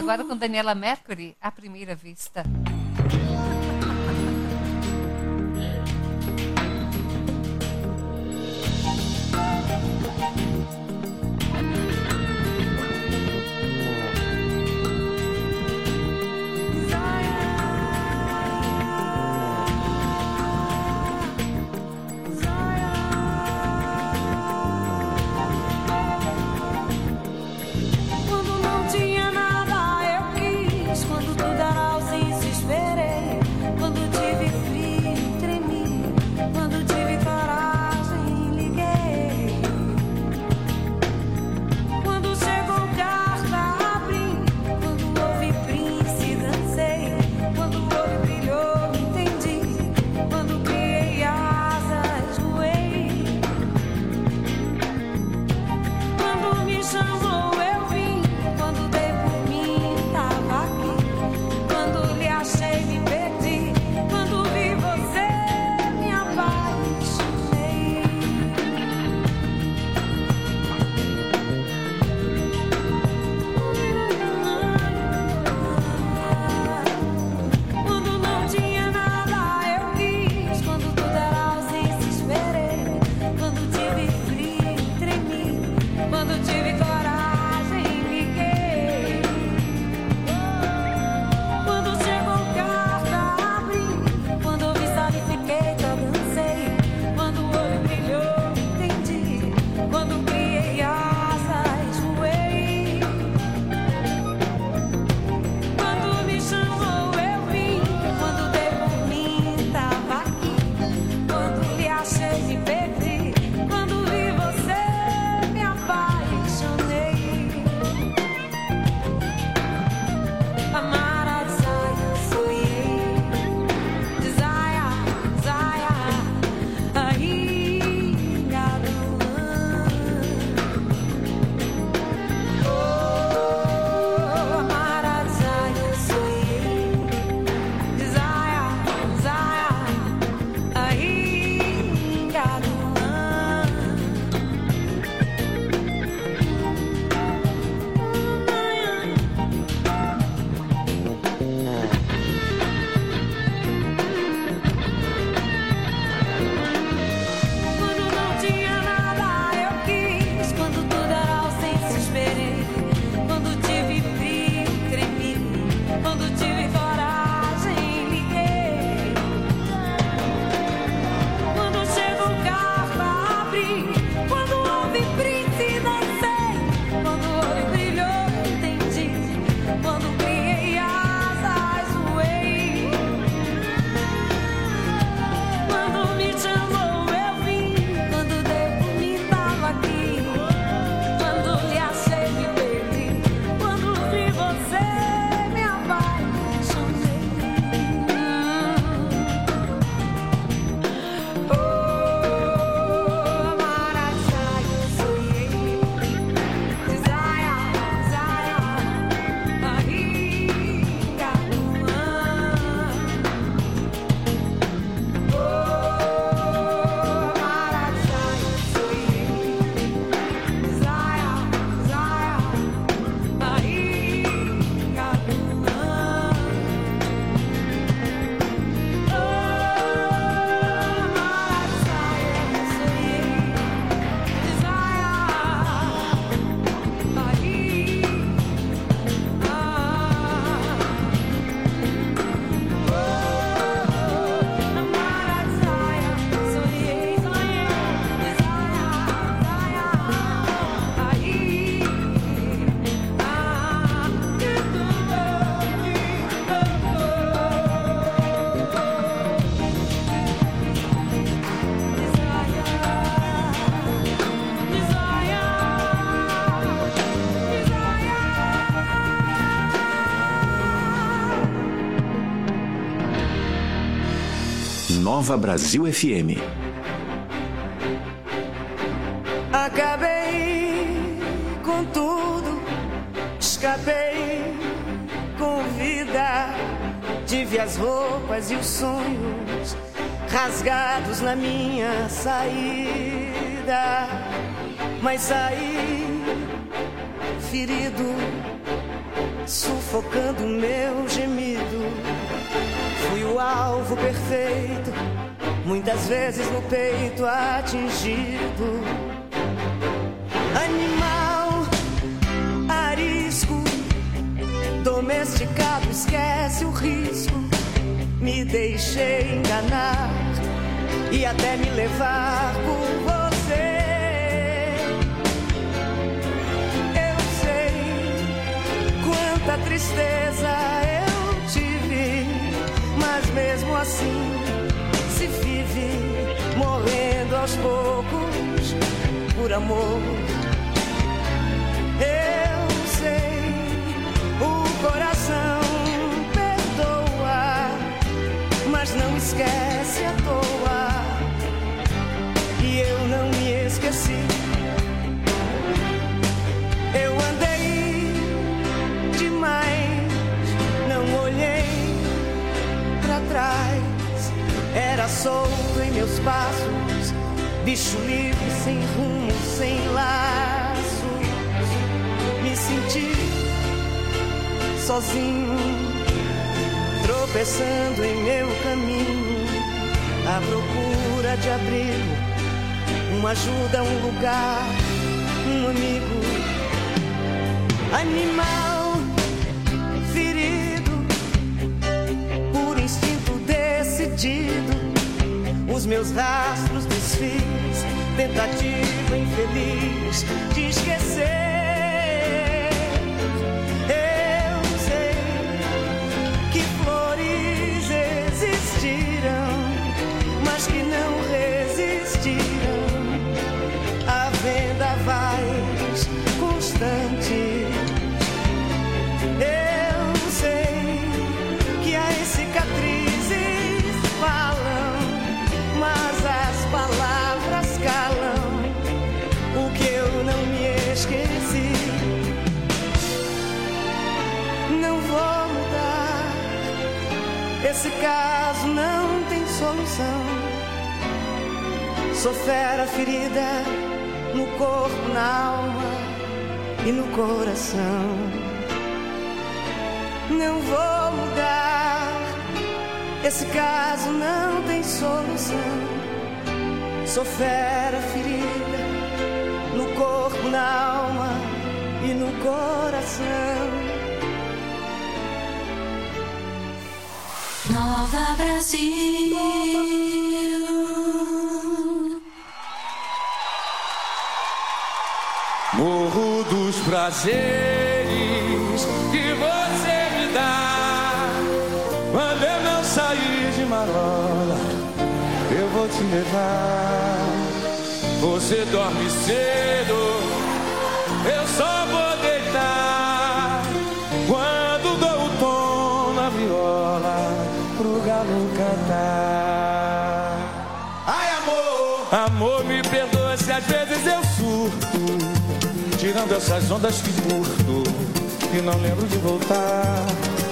agora com Daniela Mercury, À Primeira Vista. Nova Brasil FM. Acabei com tudo, escapei com vida. Tive as roupas e os sonhos rasgados na minha saída, mas saí ferido sufocando meu gemido. Fui o alvo perfeito, muitas vezes no peito atingido. Animal arisco, domesticado, esquece o risco. Me deixei enganar e até me levar por você. Eu sei quanta tristeza eu tive, mas mesmo assim se vive morrendo aos poucos por amor. Eu sei, o coração perdoa, mas não esquece à toa. E eu não me esqueci. Eu andei demais, não olhei pra trás. Era solto em meus passos, bicho livre, sem rumo, sem laços. Me senti sozinho, tropeçando em meu caminho, à procura de abrigo, uma ajuda, um lugar, um amigo. Animal ferido, por instinto decidido, os meus rastros desfiz, tentativa infeliz de esquecer. Eu sei que flores existiram, mas que não resistiram a vendavais constantes. Eu sei que as cicatrizes falam, mas as palavras calam o que eu não me esqueci. Não vou mudar, esse caso não tem solução. Sou fera ferida no corpo, na alma e no coração. Não vou mudar, esse caso não tem solução. Sou fera ferida no corpo, na alma e no coração. Nova Brasil. Morro dos prazeres que você me dá. Quando eu não sair de marola, eu vou te levar. Você dorme cedo, eu só vou deitar. Quando dou o tom na viola pro galo cantar. Ai, amor, amor, me perdoa se às vezes eu surto, tirando essas ondas que curto e não lembro de voltar.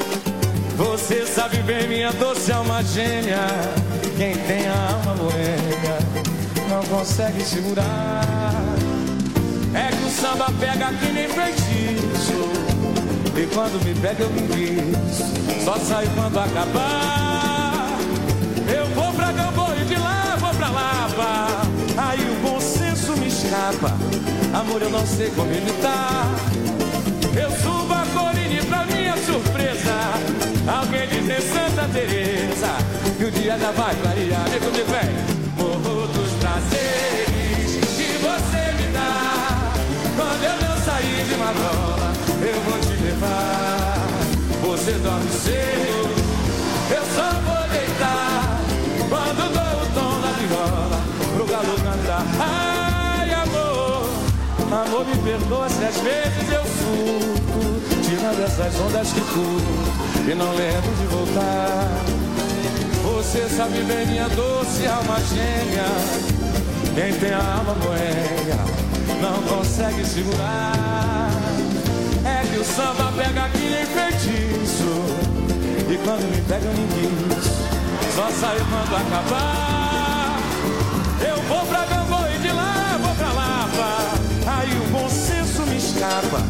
Você sabe bem, minha doce alma gêmea, quem tem a alma boêmia não consegue segurar. É que o samba pega que nem feitiço, e quando me pega eu me enguiço, só saio quando acabar. Eu vou pra Gamboa e de lá vou pra Lapa, aí o bom senso me escapa. Amor, eu não sei como imitar. Eu subo a colina pra minha surpresa, alguém diz em Santa Teresa, e o dia já vai clarear. Vem comigo, vem. Morro dos prazeres que você me dá. Quando eu não sair de marola, eu vou te levar. Você dorme cedo, eu só vou deitar. Quando dou o tom na viola pro galo cantar. Ai, amor, amor, me perdoa se às vezes eu surto, tirando essas ondas que curto e não lembro de voltar. Você sabe bem, minha doce alma gêmea, quem tem a alma boêmia não consegue segurar. É que o samba pega aqui em feitiço, e quando me pega eu me enguiço, só saio quando acabar. Eu vou pra Gamboa e de lá vou pra Lapa, aí o bom senso me escapa.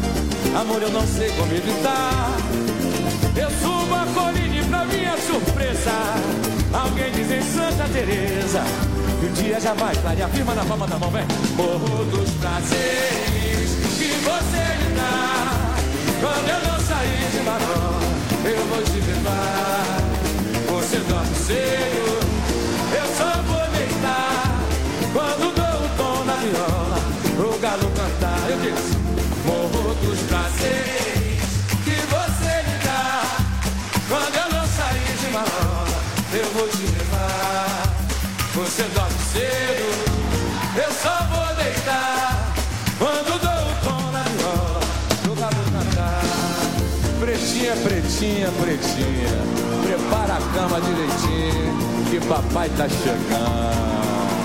amor, eu não sei como evitar. Eu subo a colina e pra minha surpresa, alguém diz em Santa Teresa que o dia já vai clarear. Firma na palma da mão, vem. Morro dos prazeres que você me dá. Quando eu não sair de Marola, eu vou te levar. Você dorme cedo, eu só vou deitar. Quando dou o tom na viola, pro galo cantar, eu disse: morro dos prazeres que você me dá. Quando eu não sair de Marola, eu vou te levar. Você dorme cedo, eu só vou deitar. Quando dou o tom na viola, pro galo cantar. Pretinha, pretinha, pretinha, prepara a cama direitinho, que papai tá chegando.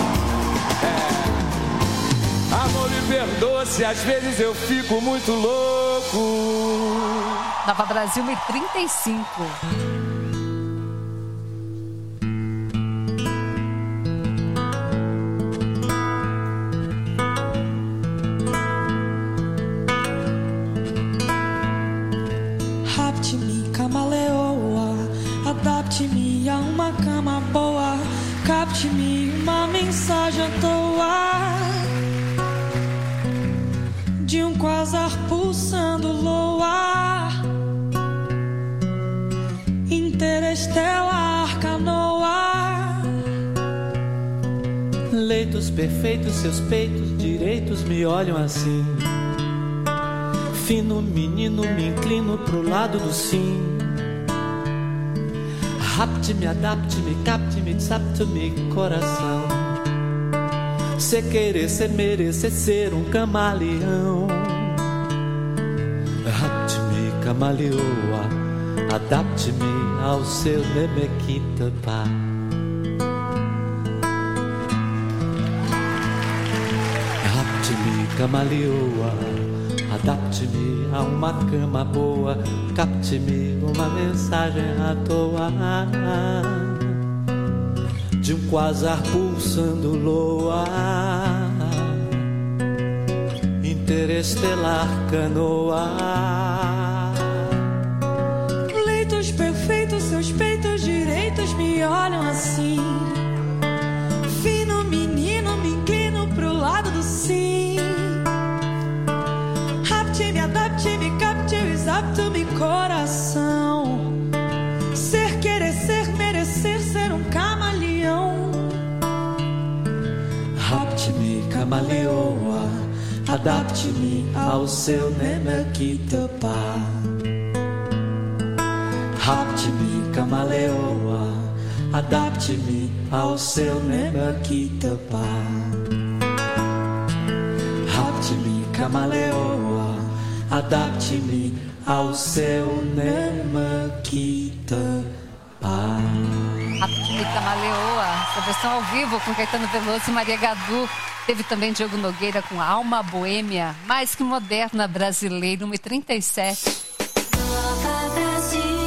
Amor, me perdoa se às vezes eu fico muito louco. Nova Brasil 1035. Rapte-me, camaleoa, adapte-me a uma cama boa, capte-me uma mensagem à toa de um quasar pulsando luar, interestelar canoa. Leitos perfeitos, seus peitos direitos me olham assim. Fino menino, me inclino pro lado do sim. Rapte-me, adapte-me, capte-me, desapte-me, coração. Cê querer, cê merecer ser um camaleão. Rapte-me, camaleoa, adapte-me ao seu nemequitapá. Rapte-me, camaleoa, adapte-me a uma cama boa, capte-me uma mensagem à toa de um quasar pulsando luar, interestelar canoa. Leitos perfeitos, seus peitos direitos me olham assim. Fino menino, me inclino pro lado do sim. Rapte-me, adapte-me, capte-me, exapte-me, coração. Ser, querer, ser, merecer, ser um camaleão. Rapte-me, camaleoa, adapte-me ao seu nemequitapá. Rapte-me, camaleoa, adapte-me ao seu nemequitapá. Rapte-me, camaleoa, adapte-me ao seu nemequitapá. Rapte-me, camaleoa. Essa versão ao vivo com Caetano Veloso e Maria Gadu. Teve também Diogo Nogueira com Alma Boêmia, mais que moderna brasileira, 1h37. Nova Brasil.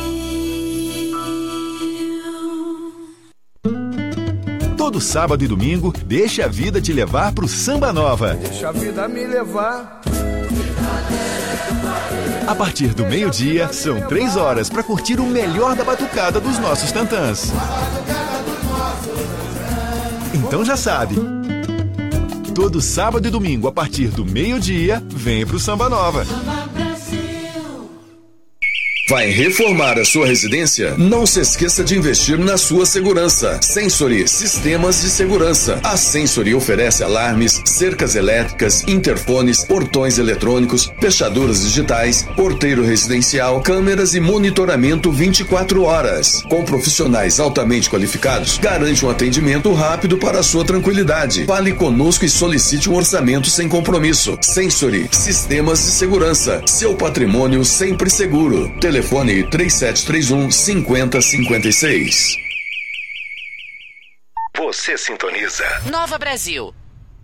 Todo sábado e domingo, deixa a vida te levar pro Samba Nova. Deixa a vida me levar. A partir do meio-dia, são 3 horas para curtir o melhor da batucada dos nossos tantãs. Então já sabe, todo sábado e domingo, a partir do meio-dia, vem pro Samba Nova. Vai reformar a sua residência? Não se esqueça de investir na sua segurança. Sensory Sistemas de Segurança. A Sensory oferece alarmes, cercas elétricas, interfones, portões eletrônicos, fechaduras digitais, porteiro residencial, câmeras e monitoramento 24 horas. Com profissionais altamente qualificados, garante um atendimento rápido para a sua tranquilidade. Fale conosco e solicite um orçamento sem compromisso. Sensory Sistemas de Segurança. Seu patrimônio sempre seguro. Telefone 3731-5056. Você sintoniza Nova Brasil.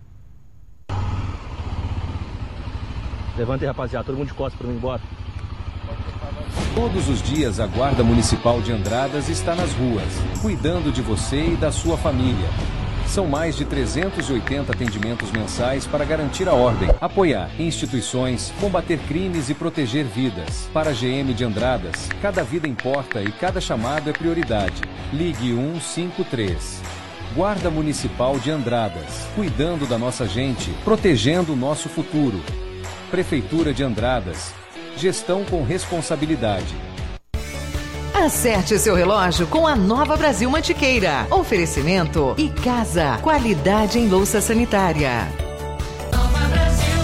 Levanta aí, rapaziada, todo mundo de costas pra mim embora. Todos os dias a Guarda Municipal de Andradas está nas ruas, cuidando de você e da sua família. São mais de 380 atendimentos mensais para garantir a ordem, apoiar instituições, combater crimes e proteger vidas. Para a GM de Andradas, cada vida importa e cada chamado é prioridade. Ligue 153. Guarda Municipal de Andradas, cuidando da nossa gente, protegendo o nosso futuro. Prefeitura de Andradas, gestão com responsabilidade. Acerte seu relógio com a Nova Brasil Mantiqueira. Oferecimento e casa. Qualidade em louça sanitária. Nova Brasil.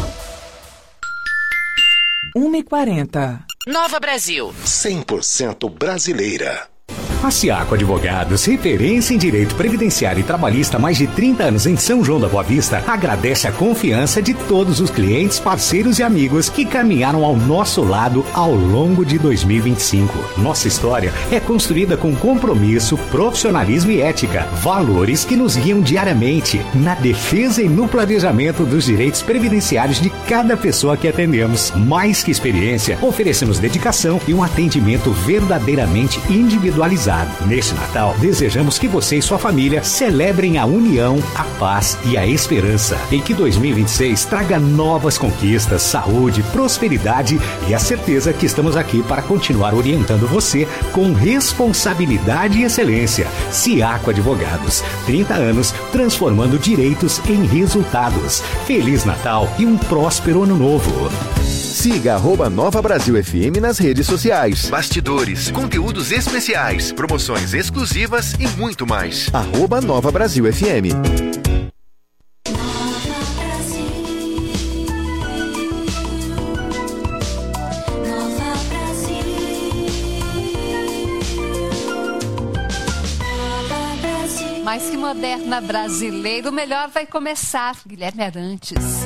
1h40. Nova Brasil. 100% brasileira. A Ciaco Advogados, referência em direito previdenciário e trabalhista há mais de 30 anos em São João da Boa Vista, agradece a confiança de todos os clientes, parceiros e amigos que caminharam ao nosso lado ao longo de 2025. Nossa história é construída com compromisso, profissionalismo e ética, valores que nos guiam diariamente na defesa e no planejamento dos direitos previdenciários de cada pessoa que atendemos. Mais que experiência, oferecemos dedicação e um atendimento verdadeiramente individualizado. Neste Natal, desejamos que você e sua família celebrem a união, a paz e a esperança. E que 2026 traga novas conquistas, saúde, prosperidade e a certeza que estamos aqui para continuar orientando você com responsabilidade e excelência. Ciaco Advogados, 30 anos transformando direitos em resultados. Feliz Natal e um próspero Ano Novo. Siga @Nova Brasil FM nas redes sociais. Bastidores, conteúdos especiais, promoções exclusivas e muito mais. @Nova Brasil FM. Mais que moderna brasileira, o melhor vai começar. Guilherme Arantes.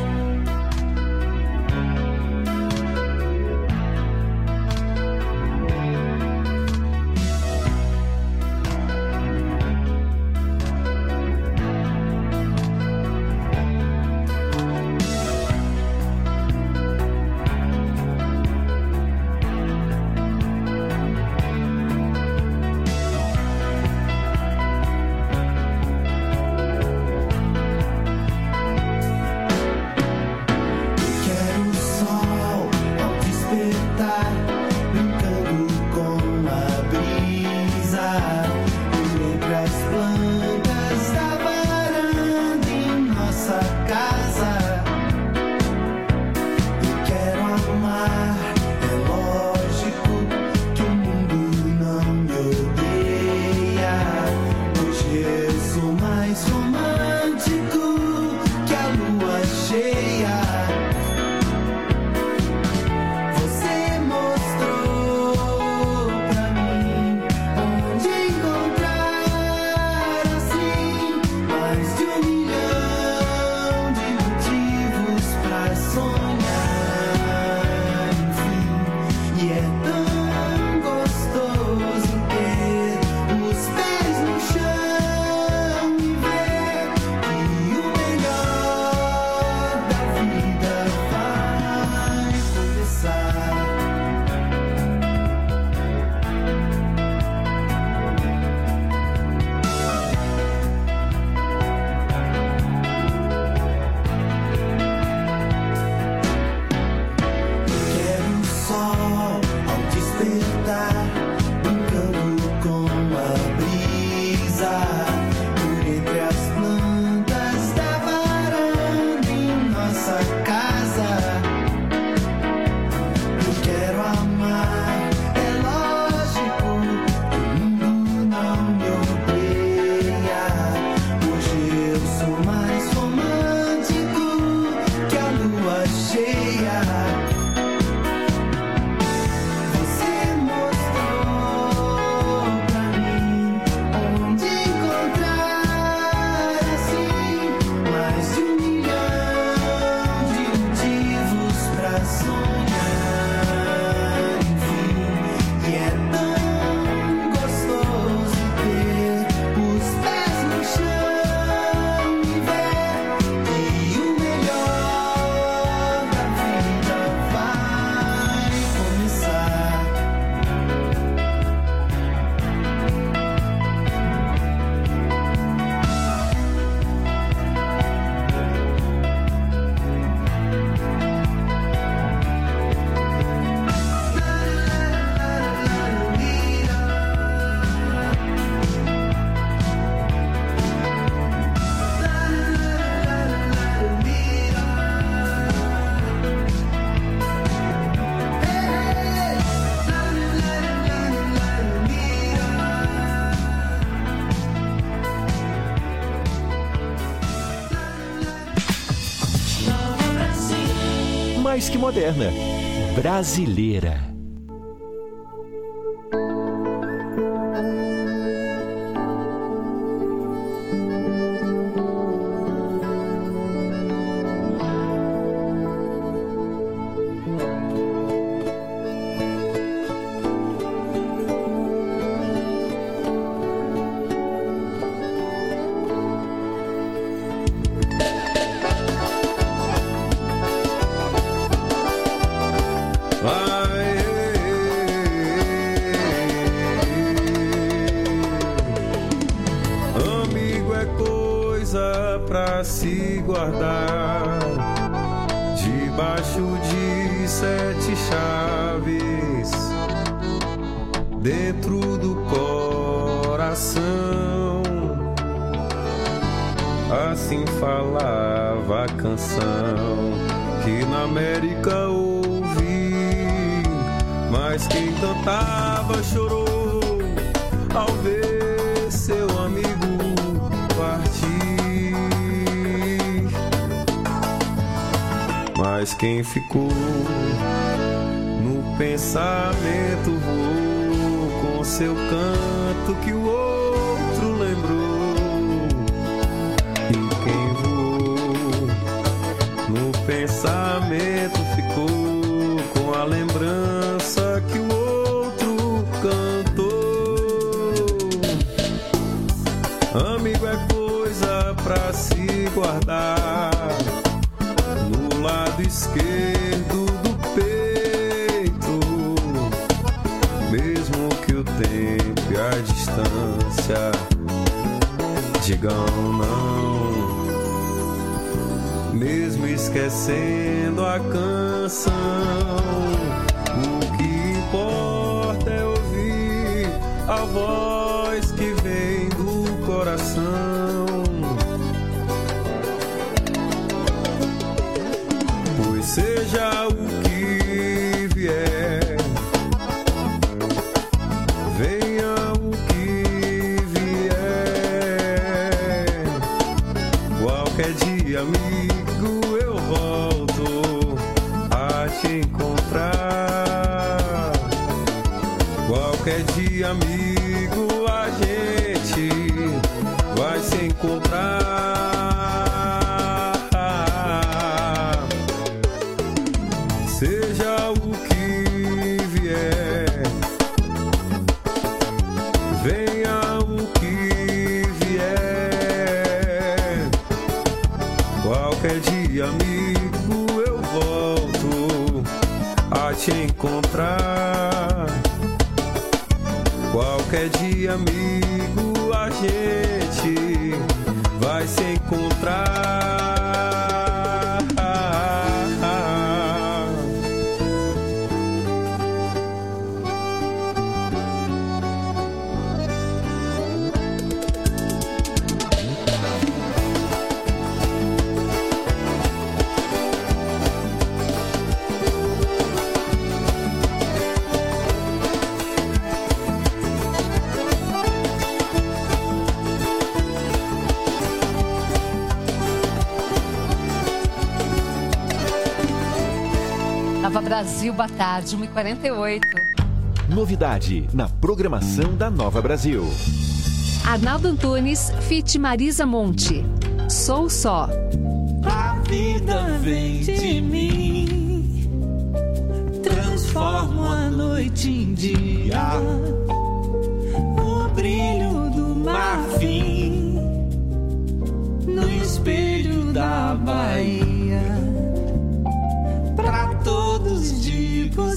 mais que moderna. Brasileira. Se guardar debaixo de 7 chaves dentro do coração. Assim falava a canção que na América ouvi, mas quem cantava chorou ao ver seu amigo partir. Mas quem ficou no pensamento voou com seu canto que o outro lembrou. E quem voou no pensamento ficou com a lembrança que o outro cantou. Amigo é coisa pra se guardar no lado esquerdo do peito, mesmo que o tempo e a distância digam não, mesmo esquecendo a canção, o que importa é ouvir a voz que vem do coração. Seja o que vier, venha o que vier, qualquer dia, amigo, eu volto a te encontrar. Qualquer dia, amigo, a gente vai se encontrar. Seja o que vier, venha o que vier, qualquer dia, amigo, eu volto a te encontrar. Qualquer dia, amigo, a gente vai se encontrar. Nova Brasil, boa tarde, 1h48. Novidade na programação da Nova Brasil. Arnaldo Antunes, feat. Marisa Monte. Sou Só. A vida vem de mim, transformo a noite em dia, o brilho do marfim no espelho da Bahia. Pra todos digo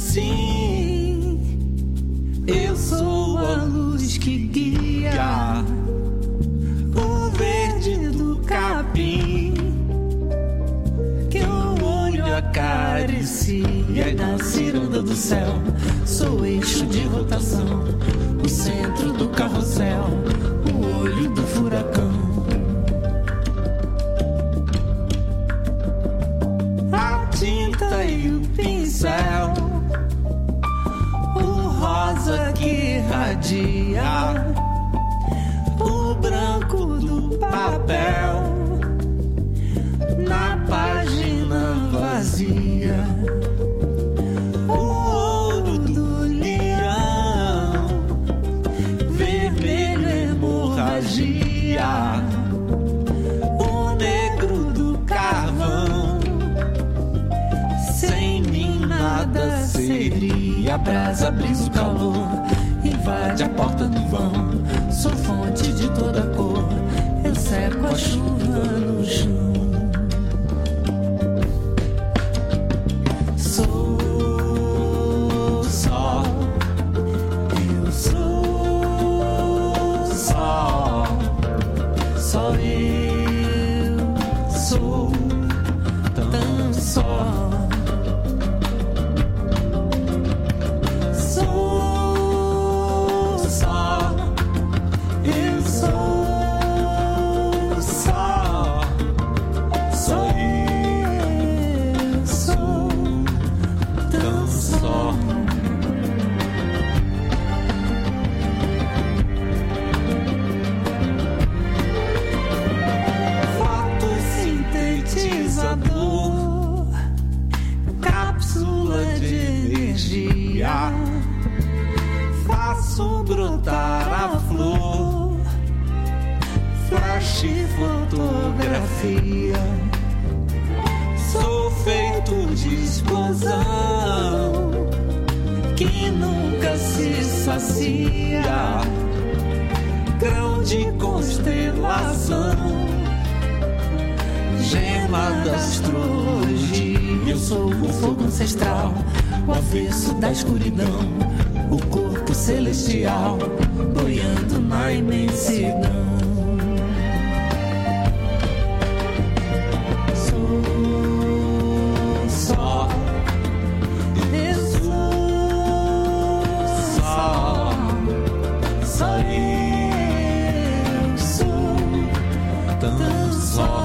sim, eu sou a luz que guia o verde do capim que o olho acaricia na ciranda do céu. Sou eixo de rotação, o centro do carrossel, o olho do furacão. A tinta e o pincel, o rosa que irradia, o branco do papel na página vazia. a brasa, brisa o calor, invade a porta do vão. Sou fonte de toda cor, eu seco a chuva no chão. Sou só, eu sou só, só eu sou tão só. Faço brotar a flor, flash fotografia. Sou feito de explosão que nunca se sacia, grão de constelação, gema da astrologia. Eu sou o fogo ancestral, o avesso da escuridão, o corpo celestial, boiando na imensidão. Sou só, eu sou só, só eu sou tão só.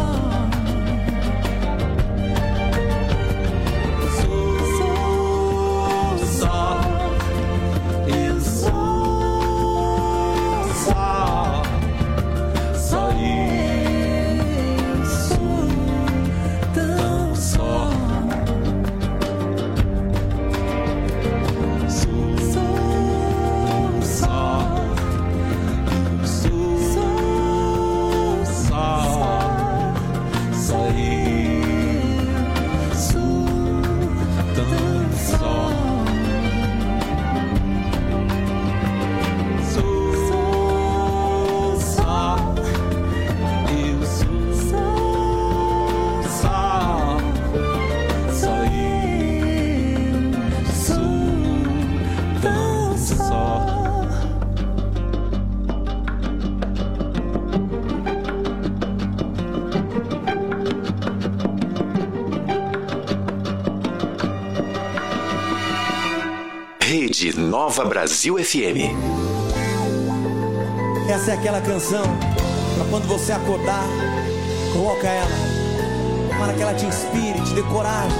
Rede Nova Brasil FM. Essa é aquela canção pra quando você acordar, coloca ela, para que ela te inspire, te dê coragem.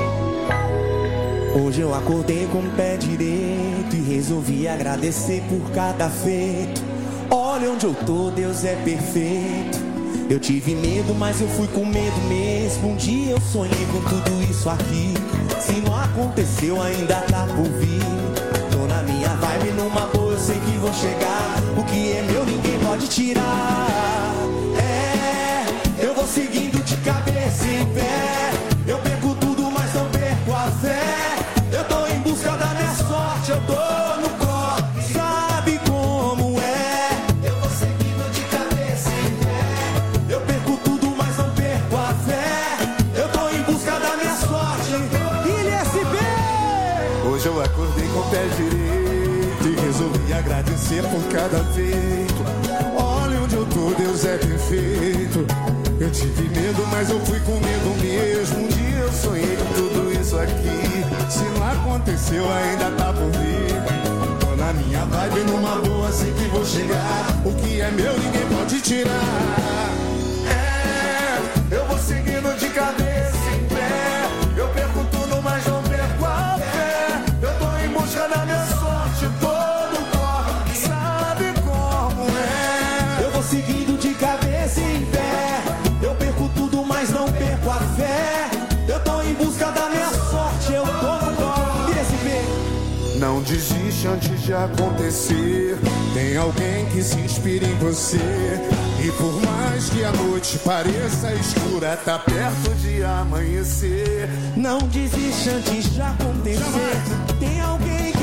Hoje eu acordei com o pé direito e resolvi agradecer por cada feito. Olha onde eu tô, Deus é perfeito. Eu tive medo, mas eu fui com medo mesmo. Um dia eu sonhei com tudo isso aqui. Se não aconteceu, ainda tá por vir. Tô na minha vibe, numa boa, eu sei que vou chegar. O que é meu, ninguém pode tirar. É, eu vou seguindo de cabeça em pé. Eu perco tudo, mas não perco a fé. Eu tô em busca da minha sorte, eu tô no corre. Sabe como é? Eu vou seguindo de cabeça em pé. Eu perco tudo, mas não perco a fé. Eu tô em busca da minha sorte. ILSB! Hoje eu acordei com o pé direito e resolvi agradecer por cada feito. Olha onde eu tô, Deus é perfeito. Eu tive medo, mas eu fui com medo mesmo. Um dia eu sonhei com tudo isso aqui. Se não aconteceu, ainda tá por vir. Tô na minha vibe, numa boa, sei que vou chegar. O que é meu, ninguém pode tirar. É, eu vou seguindo de cabeça em pé. Eu perco tudo, mas não perco a fé. Eu tô em busca da minha sorte, todo corre. Sabe como é? Eu vou seguindo de cabeça em pé. Eu perco tudo, mas não perco a fé. Eu tô em busca da minha sorte, eu tô no corre. ILSB! Não desiste antes de acontecer. Tem alguém que se inspira em você. E por mais que a noite pareça escura, tá perto de amanhecer. Não desiste antes de acontecer. Tem alguém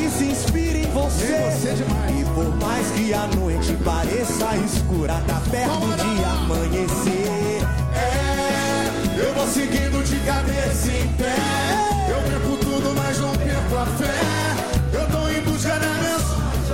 você demais. E por mais que a noite pareça escura, tá perto de amanhecer. Eu vou seguindo de cabeça em pé. Eu perco tudo, mas não perco a fé. Eu tô em busca da minha sorte.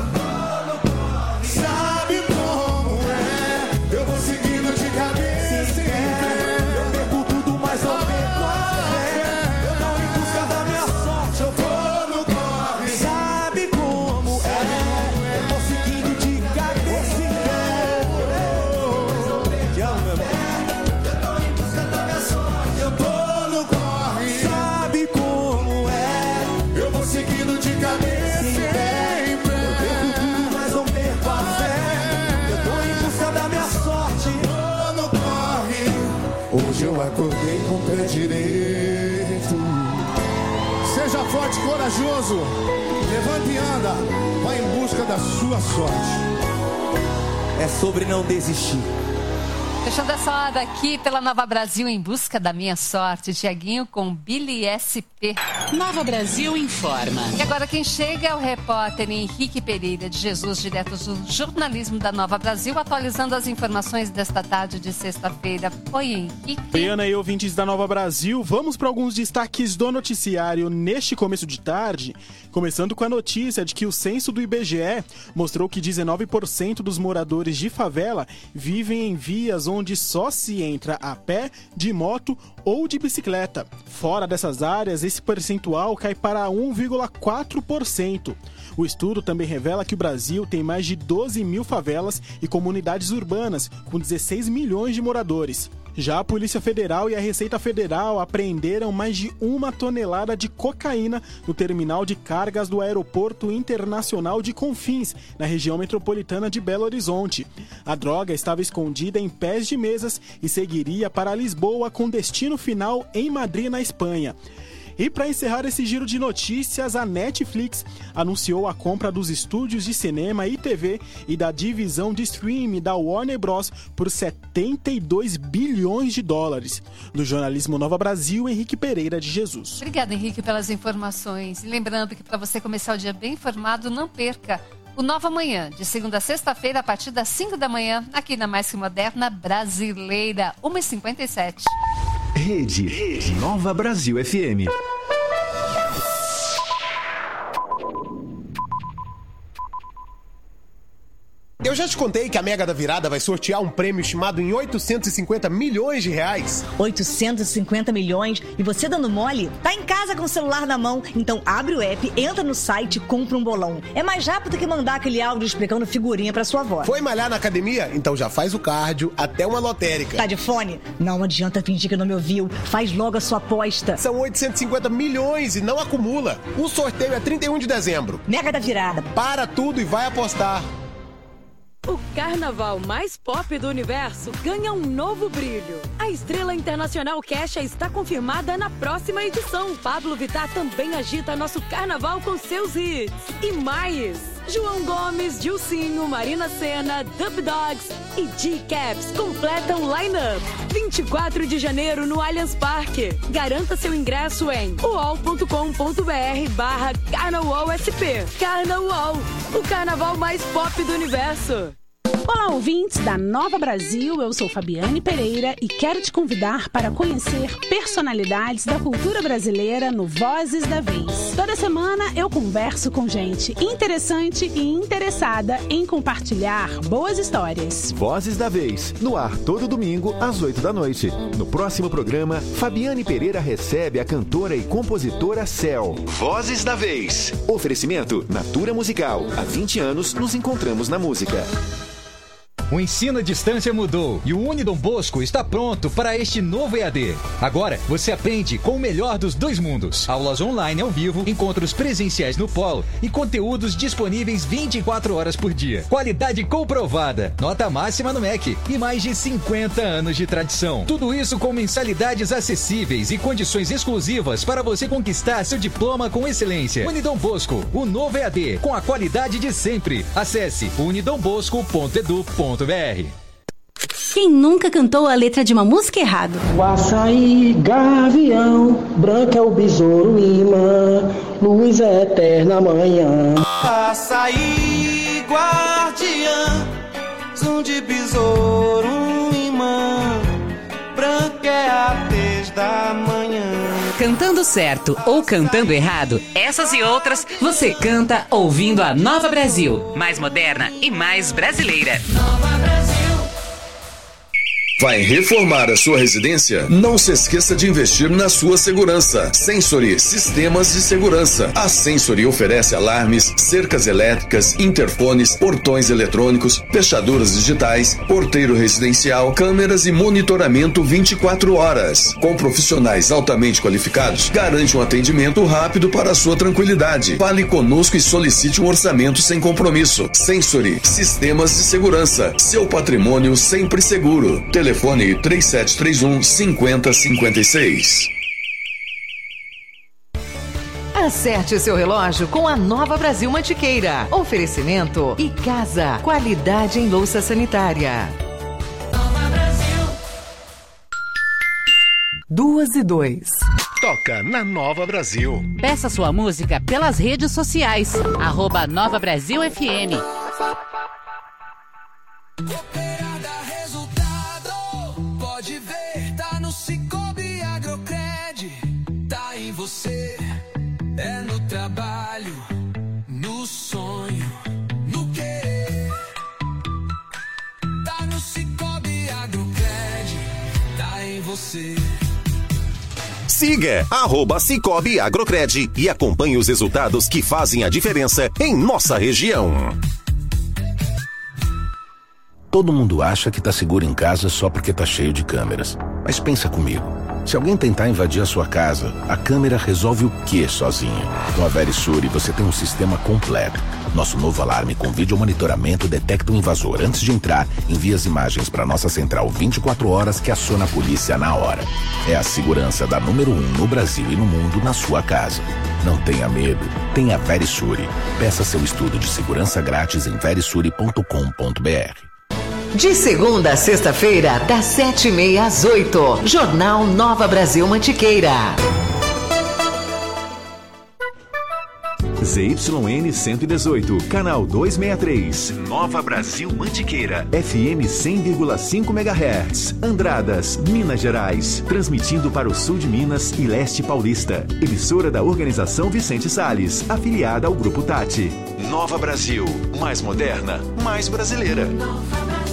Sabe como é? Eu vou seguindo de cabeça em pé. Eu perco tudo, mas não perco a fé. Eu tô em busca da minha sorte. Eu vou no corre. Sabe como é? Eu vou seguindo de cabeça em pé. Te amo, meu irmão. Seguindo de cabeça em pé. Eu perco tudo, mas não perco a fé. Eu tô em busca da minha sorte. Tô no corre. Hoje eu acordei com o pé direito. Seja forte e corajoso. Levante e anda. Vai em busca da sua sorte. É sobre não desistir. Fechando essa hora aqui pela Nova Brasil em busca da minha sorte, Tiaguinho com Billy SP. Nova Brasil informa. E agora quem chega é o repórter Henrique Pereira de Jesus, direto do jornalismo da Nova Brasil, atualizando as informações desta tarde de sexta-feira. Oi, Henrique. Oi, Ana e ouvintes da Nova Brasil. Vamos para alguns destaques do noticiário neste começo de tarde. Começando com a notícia de que o censo do IBGE mostrou que 19% dos moradores de favela vivem em vias onde só se entra a pé, de moto ou de bicicleta. Fora dessas áreas, esse percentual cai para 1,4%. O estudo também revela que o Brasil tem mais de 12 mil favelas e comunidades urbanas, com 16 milhões de moradores. Já a Polícia Federal e a Receita Federal apreenderam mais de 1 tonelada de cocaína no terminal de cargas do Aeroporto Internacional de Confins, na região metropolitana de Belo Horizonte. A droga estava escondida em pés de mesas e seguiria para Lisboa com destino final em Madrid, na Espanha. E para encerrar esse giro de notícias, a Netflix anunciou a compra dos estúdios de cinema e TV e da divisão de streaming da Warner Bros. Por 72 bilhões de dólares. Do jornalismo Nova Brasil, Henrique Pereira de Jesus. Obrigada, Henrique, pelas informações. E lembrando que para você começar o dia bem informado, não perca o Nova Manhã, de segunda a sexta-feira, a partir das 5 da manhã, aqui na Mais Que Moderna Brasileira, 1h57. Rede Nova Brasil FM. Eu já te contei que a Mega da Virada vai sortear um prêmio estimado em 850 milhões de reais. 850 milhões? E você dando mole? Tá em casa com o celular na mão, então abre o app, entra no site e compra um bolão. É mais rápido que mandar aquele áudio explicando figurinha pra sua avó. Foi malhar na academia? Então já faz o cardio até uma lotérica. Tá de fone? Não adianta fingir que não me ouviu. Faz logo a sua aposta. São 850 milhões e não acumula. O sorteio é 31 de dezembro. Mega da Virada. Para tudo e vai apostar. O carnaval mais pop do universo ganha um novo brilho. A estrela internacional Kesha está confirmada na próxima edição. Pablo Vittar também agita nosso carnaval com seus hits. E mais! João Gomes, Dilcinho, Marina Sena, Dub Dogs e G-Caps completam o line-up. 24 de janeiro no Allianz Parque. Garanta seu ingresso em uol.com.br/carnawalsp. Carnaval, o carnaval mais pop do universo. Olá, ouvintes da Nova Brasil, eu sou Fabiane Pereira e quero te convidar para conhecer personalidades da cultura brasileira no Vozes da Vez. Toda semana eu converso com gente interessante e interessada em compartilhar boas histórias. Vozes da Vez, no ar todo domingo às 8 da noite. No próximo programa, Fabiane Pereira recebe a cantora e compositora Cel. Vozes da Vez. Oferecimento Natura Musical. Há 20 anos nos encontramos na música. O ensino à distância mudou e o Unidom Bosco está pronto para este novo EAD. Agora, você aprende com o melhor dos dois mundos. Aulas online ao vivo, encontros presenciais no polo e conteúdos disponíveis 24 horas por dia. Qualidade comprovada, nota máxima no MEC e mais de 50 anos de tradição. Tudo isso com mensalidades acessíveis e condições exclusivas para você conquistar seu diploma com excelência. Unidom Bosco, o novo EAD, com a qualidade de sempre. Acesse unidombosco.edu.br. Quem nunca cantou a letra de uma música errado? O açaí, gavião, branco é o besouro, imã, luz é eterna manhã. Açaí, guardiã, som de besouro, imã, branco é a tez da manhã. Cantando certo ou cantando errado, essas e outras você canta ouvindo a Nova Brasil, mais moderna e mais brasileira. Nova Brasil. Vai reformar a sua residência? Não se esqueça de investir na sua segurança. Sensory Sistemas de Segurança. A Sensory oferece alarmes, cercas elétricas, interfones, portões eletrônicos, fechaduras digitais, porteiro residencial, câmeras e monitoramento 24 horas. Com profissionais altamente qualificados, garante um atendimento rápido para a sua tranquilidade. Fale conosco e solicite um orçamento sem compromisso. Sensory Sistemas de Segurança. Seu patrimônio sempre seguro. Telefone 3731-5056. Acerte seu relógio com a Nova Brasil Mantiqueira. Oferecimento e casa. Qualidade em louça sanitária. Nova Brasil. 2:02. Toca na Nova Brasil. Peça sua música pelas redes sociais. @Nova Brasil FM. Pode ver, tá no Cicobi Agrocred, tá em você, é no trabalho, no sonho, no querer. Tá no Cicobi Agrocred, tá em você. Siga @Cicobi Agrocred e acompanhe os resultados que fazem a diferença em nossa região. Todo mundo acha que tá seguro em casa só porque tá cheio de câmeras. Mas pensa comigo. Se alguém tentar invadir a sua casa, a câmera resolve o quê sozinha? Com a Verisure você tem um sistema completo. Nosso novo alarme com vídeo monitoramento detecta o invasor antes de entrar, envia as imagens para nossa central 24 horas que aciona a polícia na hora. É a segurança da número 1 no Brasil e no mundo na sua casa. Não tenha medo, tenha Verisure. Peça seu estudo de segurança grátis em verisure.com.br. De segunda a sexta-feira, das 7h30 às 8h. Jornal Nova Brasil Mantiqueira. ZYN 118, canal 263. Nova Brasil Mantiqueira. FM 100,5 MHz. Andradas, Minas Gerais. Transmitindo para o sul de Minas e leste paulista. Emissora da Organização Vicente Salles, afiliada ao Grupo Tati. Nova Brasil, mais moderna, mais brasileira. Nova Brasil.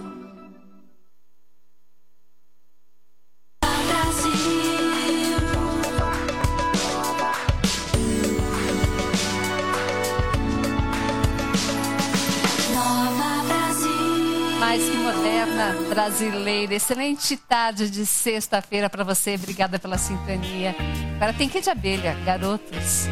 Mais que moderna, brasileira. Excelente tarde de sexta-feira para você. Obrigada pela sintonia. Agora tem que de abelha, garotos.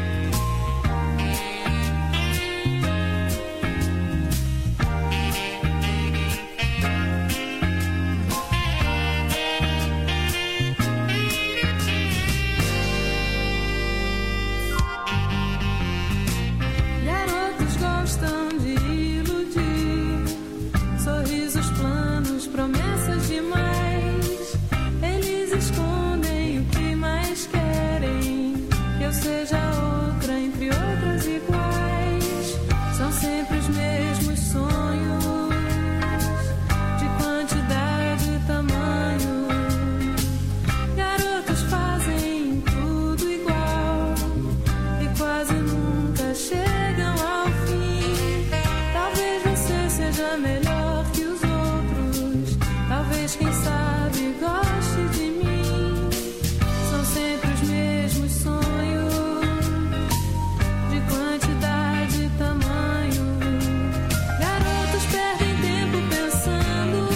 Garotos gostam de iludir, sorrisos planos, promessas demais. Eles escondem o que mais querem, que eu seja outra entre outras iguais. São sempre os mesmos sonhos, de quantidade e tamanho. Garotos fazem tudo igual e quase nunca chegam ao fim. Talvez você seja melhor que os outros, talvez, quem sabe, goste de mim. São sempre os mesmos sonhos, de quantidade e tamanho. Garotos perdem tempo pensando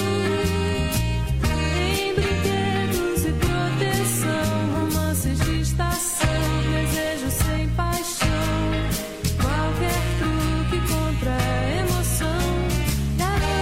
em brinquedos e proteção, romances de estação, desejo sem paixão, qualquer truque contra a emoção. Garotos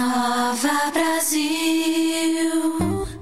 Nova Brasil.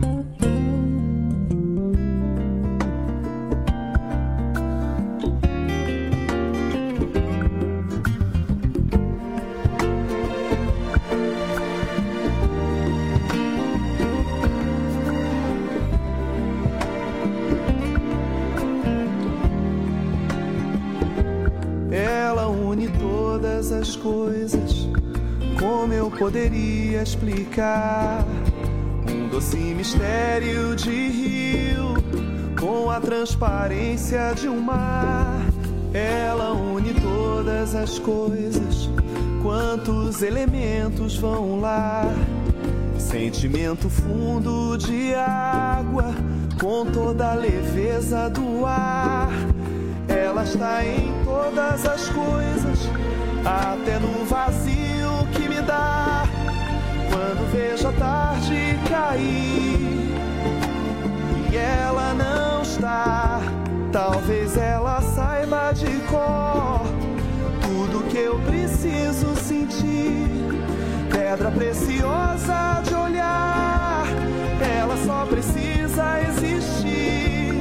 Ela une todas as coisas. Como eu poderia explicar um doce mistério de rio com a transparência de um mar? Ela une todas as coisas. Quantos elementos vão lá? Sentimento fundo de água com toda a leveza do ar. Ela está em todas as coisas, até no vazio que me dá quando vejo a tarde cair e ela não está. Talvez ela saiba de cor tudo que eu preciso sentir. Pedra preciosa de olhar, ela só precisa existir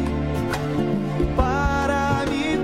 para me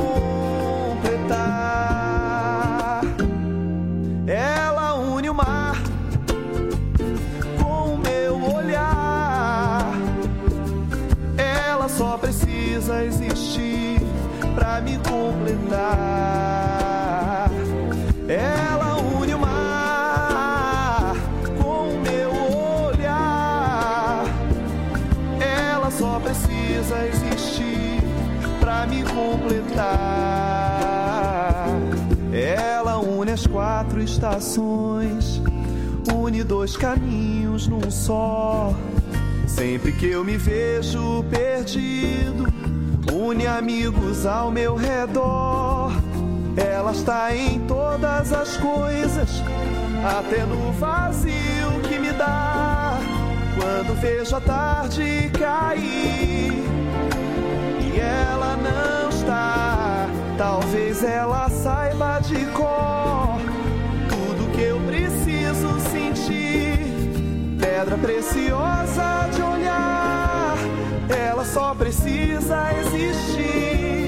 completar. Ela une o mar com o meu olhar. Ela só precisa existir pra me completar. Ela une o mar com o meu olhar. Ela só precisa existir pra me completar. Ela une as 4 estações, une 2 caminhos num só. Sempre que eu me vejo perdido, une amigos ao meu redor. Ela está em todas as coisas, até no vazio que me dá quando vejo a tarde cair e ela não está. Talvez ela saiba de cor tudo que eu preciso sentir. Pedra preciosa de olhar, ela só precisa existir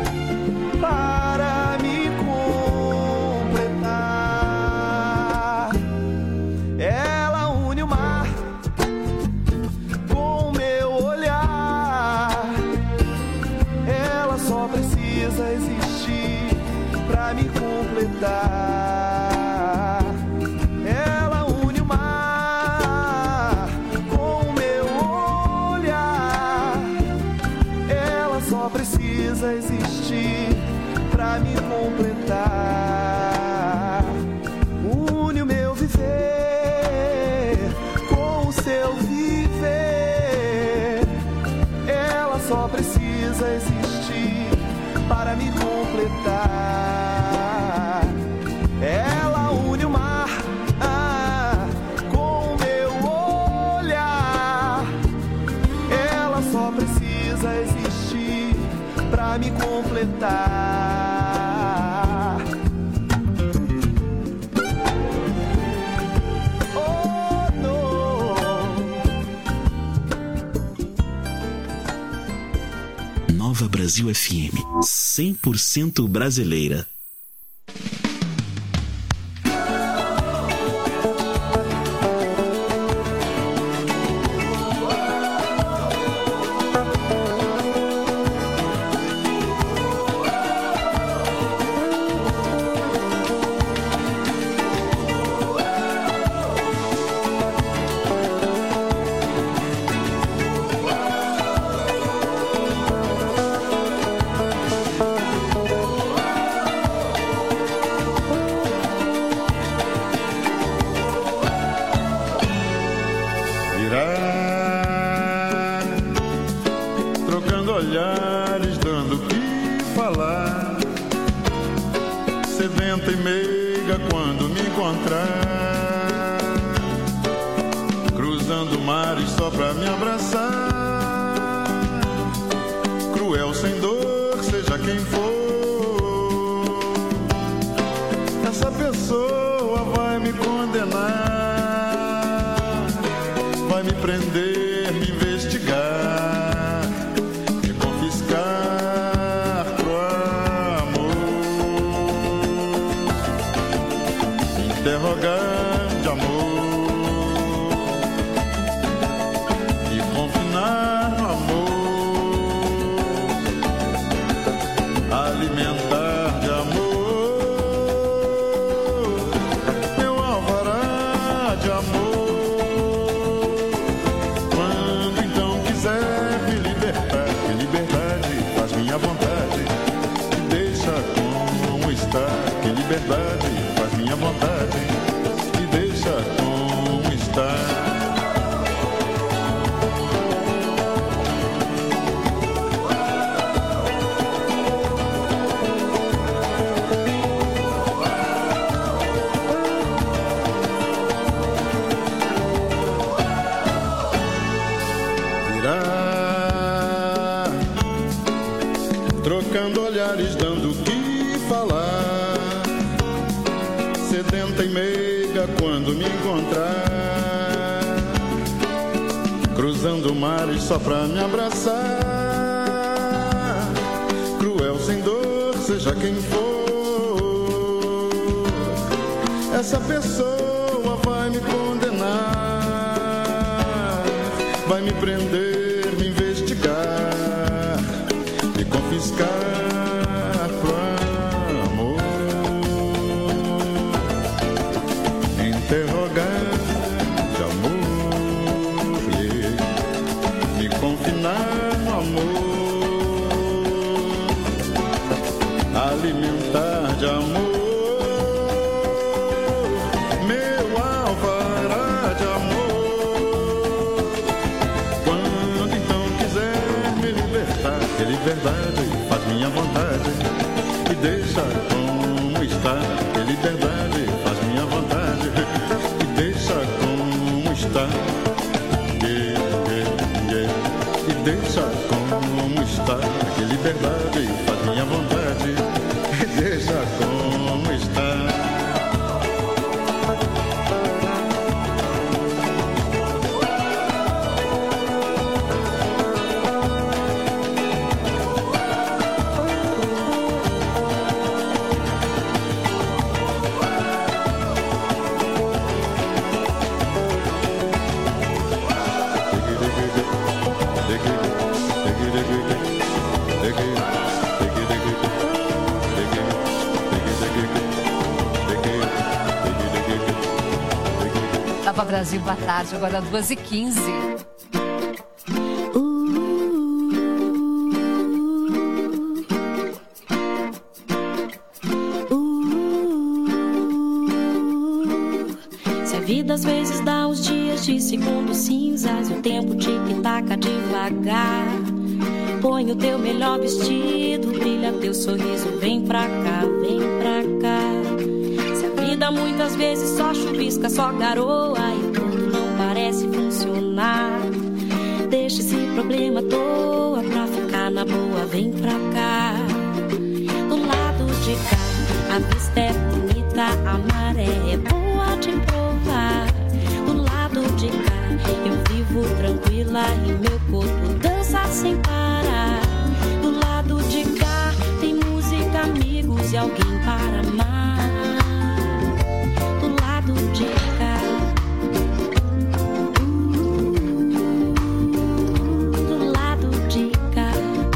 para me completar. Ela une o mar com o meu olhar. Ela só precisa existir pra me completar. Ela une o mar com o meu olhar. Ela só precisa existir pra me completar. Une o meu viver com o seu viver. Ela só precisa existir para me completar. Ela une o mar com o meu olhar. Ela só precisa existir pra me completar. Oh, não. Nova Brasil FM, 100% brasileira. Trocando olhares, dando o que falar. Sedenta e meiga quando me encontrar, cruzando mares só pra me abraçar. Cruel sem dor, seja quem for, essa pessoa vai me condenar. prender, me investigar, me confiscar pro amor, me interrogar de amor, me confinar no amor, alimentar de amor, meu alvará de amor. Liberdade, faz minha vontade e deixa como está. Virá, trocando olhares, dando o que falar. Sedenta e meiga quando me encontrar, cruzando mares só pra me abraçar. Cruel sem dor, seja quem for, essa pessoa vai me condenar, vai me prender, me investigar, me confiscar pro amor, interrogar de amor, me confinar no amor, alimentar de amor, meu alvará de amor. Quando então quiser me libertar, que liberdade faz minha vontade e deixa como está, que liberdade faz minha vontade e deixa como está, e deixa como está, que liberdade faz minha vontade e deixa como está. Nova Brasil, boa tarde, agora 2h15. Se a vida às vezes dá uns dias de segundos cinzas e o tempo tic-taca devagar, põe o teu melhor vestido, brilha teu sorriso, vem pra cá, vem pra cá. Se a vida muitas vezes só chuvisca, só garoa e tudo não parece funcionar, deixa esse problema à toa pra ficar na boa, vem pra cá. Do lado de cá, a vista é bonita, a maré é boa de provar. Do lado de cá, eu vivo tranquila e meu corpo dança sem parar. Do lado de cá, tem música, amigos e alguém para amar. Do lado de cá, do lado de cá,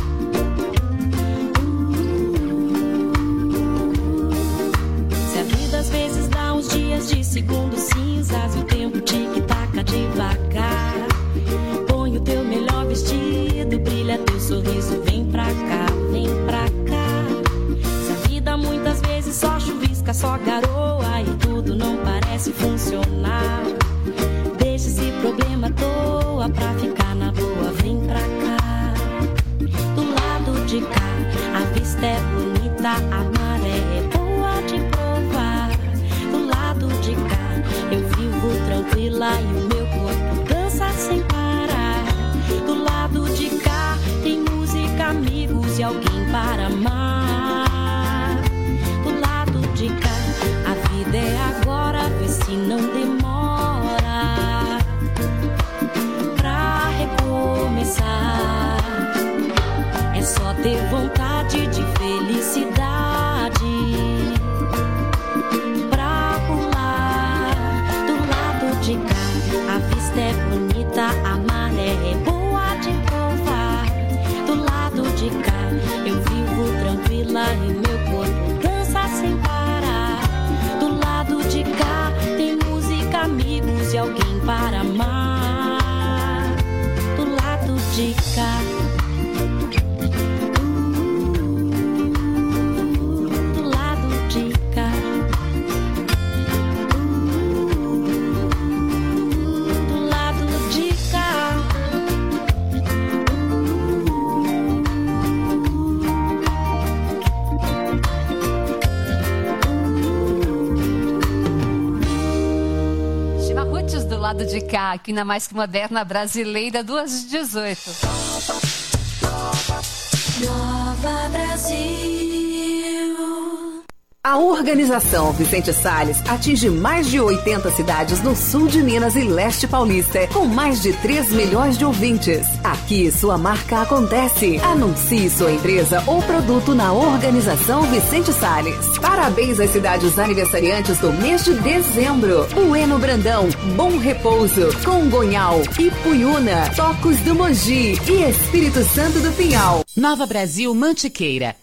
se a vida às vezes dá uns dias de segundos cinzas e o tempo tic-taca devagar, põe o teu melhor vestido, brilha teu sorriso, vem pra cá, vem pra cá. Se a vida muitas vezes só chuvisca, só garoa e tudo não parece funcionar, deixa esse problema à toa pra ficar na boa, vem pra cá. Do lado de cá, a vista é bonita, a maré é boa de provar. Do lado de cá, eu vivo tranquila e o meu corpo dança sem parar. Do lado de cá, tem música, amigos e alguém para amar. Do lado de cá, a vida é agora, vê se não demora. festa é bonita, a maré é boa de provar. Do lado de cá eu vivo tranquila e meu corpo dança sem parar. Do lado de cá tem música, amigos e alguém para amar. Do lado de cá. Do lado de cá, aqui na Mais Que Moderna Brasileira, 2h18. Nova Brasil. A Organização Vicente Salles atinge mais de 80 cidades no sul de Minas e leste paulista, com mais de 3 milhões de ouvintes. Aqui sua marca acontece. Anuncie sua empresa ou produto na Organização Vicente Salles. Parabéns às cidades aniversariantes do mês de dezembro: Bueno Brandão, Bom Repouso, Congonhal, Ipuiuna, Tocos do Mogi e Espírito Santo do Pinhal. Nova Brasil Mantiqueira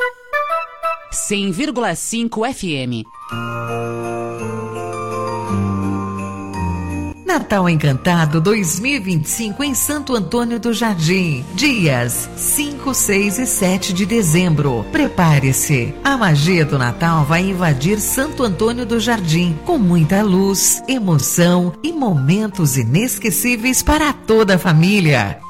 100,5 FM. Natal Encantado 2025 em Santo Antônio do Jardim. Dias 5, 6 e 7 de dezembro. Prepare-se. A magia do Natal vai invadir Santo Antônio do Jardim com muita luz, emoção e momentos inesquecíveis para toda a família.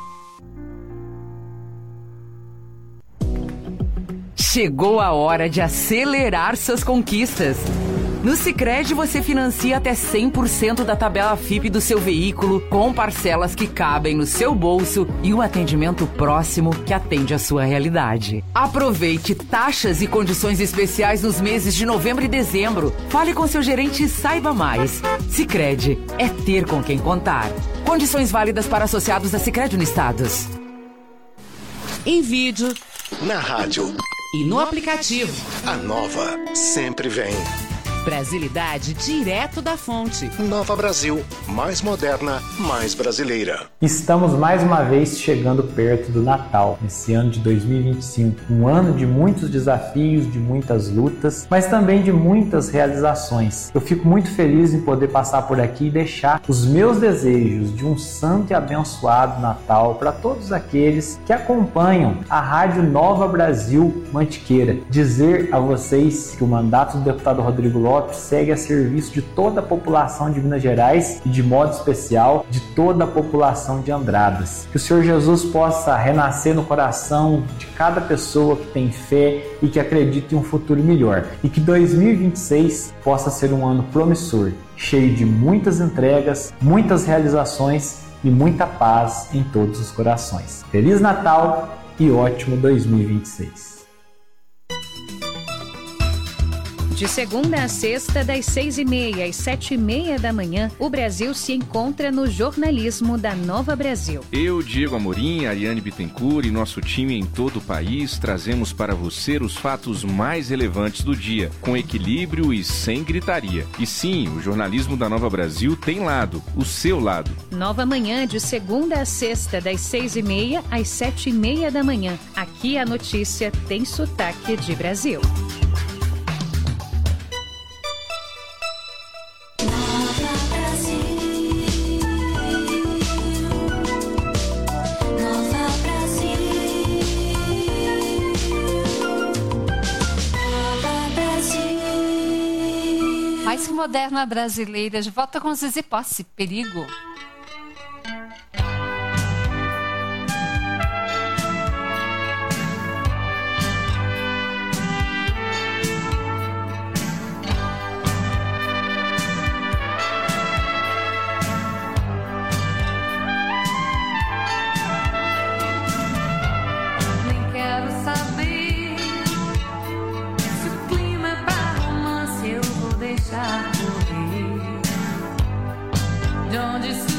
Chegou a hora de acelerar suas conquistas. No Sicredi você financia até 100% da tabela FIPE do seu veículo, com parcelas que cabem no seu bolso e um atendimento próximo que atende à sua realidade. Aproveite taxas e condições especiais nos meses de novembro e dezembro. Fale com seu gerente e saiba mais. Sicredi é ter com quem contar. Condições válidas para associados da Sicredi Unistados. Em vídeo, na rádio e no aplicativo. A Nova sempre vem. Brasilidade direto da fonte. Nova Brasil, mais moderna, mais brasileira. Estamos mais uma vez chegando perto do Natal, nesse ano de 2025. Um ano de muitos desafios, de muitas lutas, mas também de muitas realizações. Eu fico muito feliz em poder passar por aqui e deixar os meus desejos de um santo e abençoado Natal para todos aqueles que acompanham a Rádio Nova Brasil Mantiqueira. Dizer a vocês que o mandato do deputado Rodrigo Lopes segue a serviço de toda a população de Minas Gerais e, de modo especial, de toda a população de Andradas. Que o Senhor Jesus possa renascer no coração de cada pessoa que tem fé e que acredita em um futuro melhor. E que 2026 possa ser um ano promissor, cheio de muitas entregas, muitas realizações e muita paz em todos os corações. Feliz Natal e ótimo 2026. De segunda a sexta, das 6h30 às 7h30 da manhã, o Brasil se encontra no jornalismo da Nova Brasil. Eu, Diego Amorim, Ariane Bittencourt e nosso time em todo o país trazemos para você os fatos mais relevantes do dia, com equilíbrio e sem gritaria. E sim, o jornalismo da Nova Brasil tem lado, o seu lado. Nova Manhã, de segunda a sexta, das 6h30 às 7h30 da manhã. Aqui a notícia tem sotaque de Brasil. Mais que Moderna Brasileira, de volta com Zizi Posse, Perigo. Nem quero saber se o clima é pra romance, eu vou deixar correr. De onde